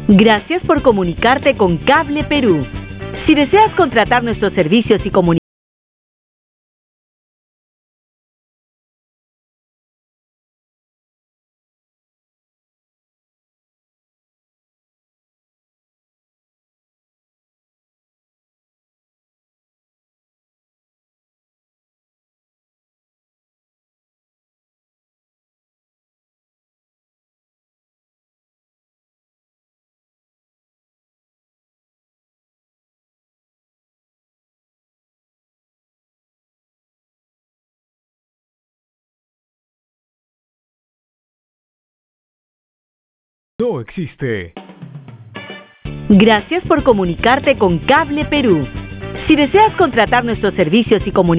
Gracias por comunicarte con Cable Perú. Si deseas contratar nuestros servicios y comunicación, No existe. gracias por comunicarte con Cable Perú. Si deseas contratar nuestros servicios y comunicación,